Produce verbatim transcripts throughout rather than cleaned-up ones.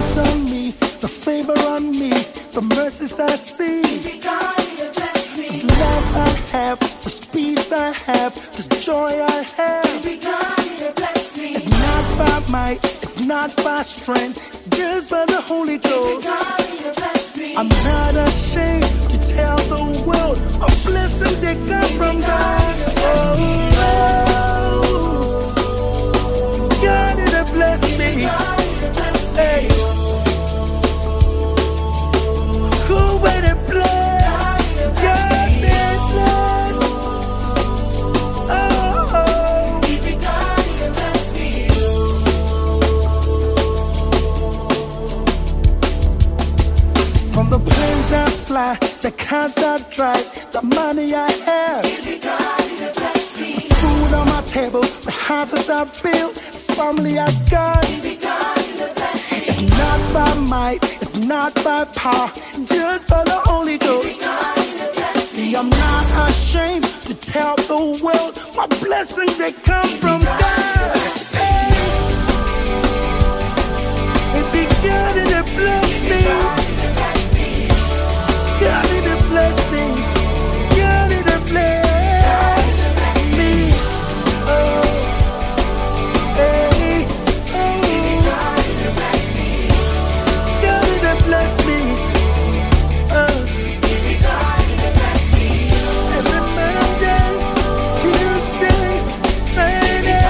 grace on me, the favor on me, the mercies I see. This love I have, this peace I have, this joy I have. It's not by might, it's not by strength, just by the Holy Ghost. I'm not ashamed to tell the world a blessing that come from God. Oh, God did it bless me. Hey, who would it bless? God did bless. Oh, from the planes I fly, the cars I drive, the money I have, the food on my table, the houses I build, the family I got. It's not by might, it's not by power, just by the Holy Ghost. See, I'm not ashamed to tell the world my blessings that come from God. Hey, it be God that bless me. God did it bless me. God did it bless me. Oh, hey, oh. God did it bless me. Oh. Every Monday, Tuesday, Friday,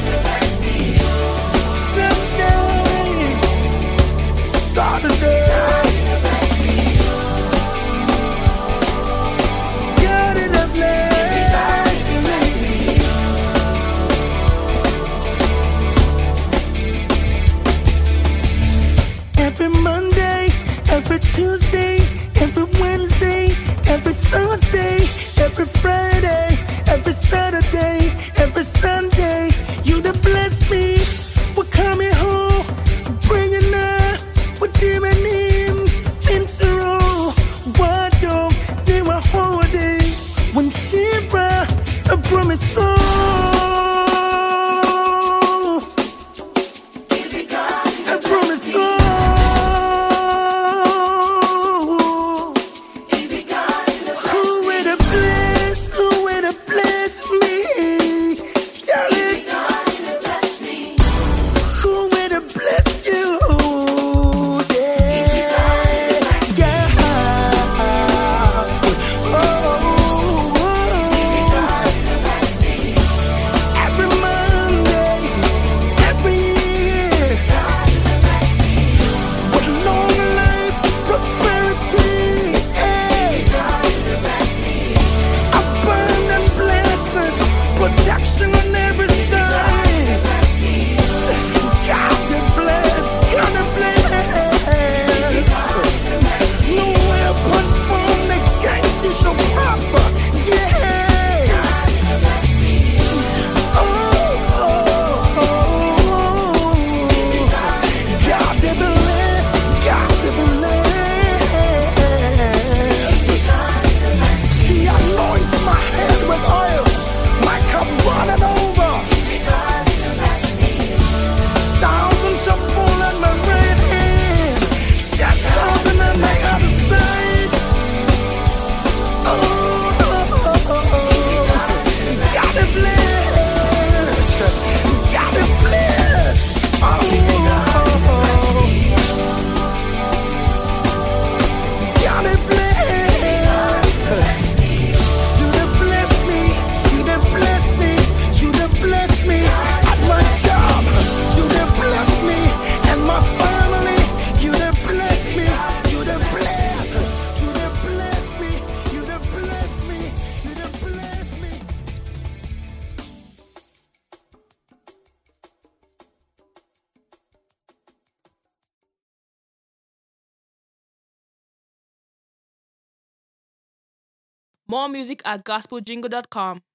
Sunday, Saturday. Every Monday, every Tuesday, every Wednesday, every Thursday, every Friday, every Saturday, every Sunday, you done bless me. We're coming home, bringing up, we're dimming in, intro, what up, they were holding, when Shiva, I promise so. I promise so. More music at gospel jingle dot com.